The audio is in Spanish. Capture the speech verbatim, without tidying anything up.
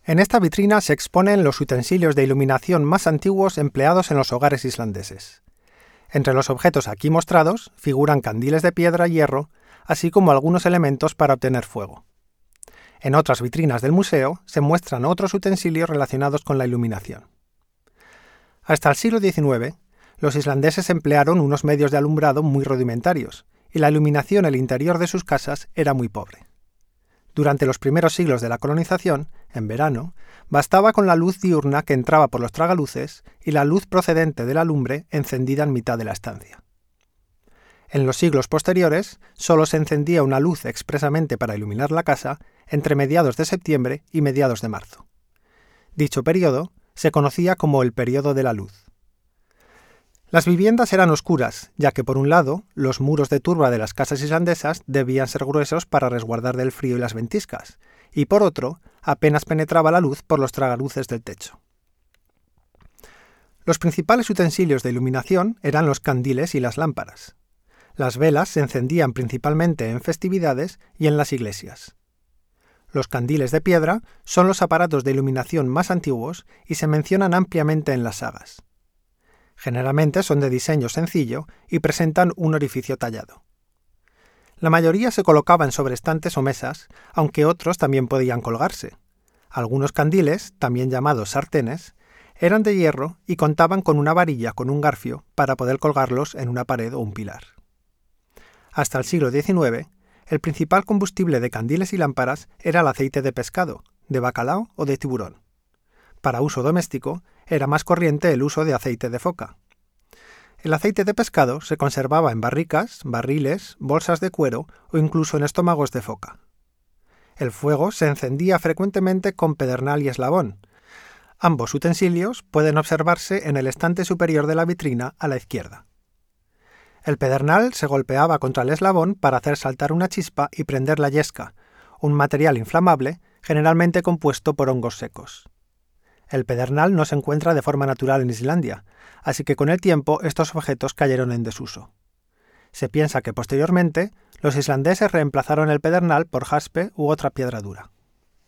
En esta vitrina se exponen los utensilios de iluminación más antiguos empleados en los hogares islandeses. Entre los objetos aquí mostrados figuran candiles de piedra y hierro, así como algunos elementos para obtener fuego. En otras vitrinas del museo se muestran otros utensilios relacionados con la iluminación. Hasta el siglo diecinueve, los islandeses emplearon unos medios de alumbrado muy rudimentarios, y la iluminación en el interior de sus casas era muy pobre. Durante los primeros siglos de la colonización, en verano, bastaba con la luz diurna que entraba por los tragaluces y la luz procedente de la lumbre encendida en mitad de la estancia. En los siglos posteriores, solo se encendía una luz expresamente para iluminar la casa entre mediados de septiembre y mediados de marzo. Dicho periodo se conocía como el período de la luz. Las viviendas eran oscuras, ya que por un lado, los muros de turba de las casas islandesas debían ser gruesos para resguardar del frío y las ventiscas, y por otro, apenas penetraba la luz por los tragaluces del techo. Los principales utensilios de iluminación eran los candiles y las lámparas. Las velas se encendían principalmente en festividades y en las iglesias. Los candiles de piedra son los aparatos de iluminación más antiguos y se mencionan ampliamente en las sagas. Generalmente son de diseño sencillo y presentan un orificio tallado. La mayoría se colocaban sobre estantes o mesas, aunque otros también podían colgarse. Algunos candiles, también llamados sartenes, eran de hierro y contaban con una varilla con un garfio para poder colgarlos en una pared o un pilar. Hasta el siglo diecinueve, el principal combustible de candiles y lámparas era el aceite de pescado, de bacalao o de tiburón. Para uso doméstico, era más corriente el uso de aceite de foca. El aceite de pescado se conservaba en barricas, barriles, bolsas de cuero o incluso en estómagos de foca. El fuego se encendía frecuentemente con pedernal y eslabón. Ambos utensilios pueden observarse en el estante superior de la vitrina a la izquierda. El pedernal se golpeaba contra el eslabón para hacer saltar una chispa y prender la yesca, un material inflamable generalmente compuesto por hongos secos. El pedernal no se encuentra de forma natural en Islandia, así que con el tiempo estos objetos cayeron en desuso. Se piensa que posteriormente los islandeses reemplazaron el pedernal por jaspe u otra piedra dura.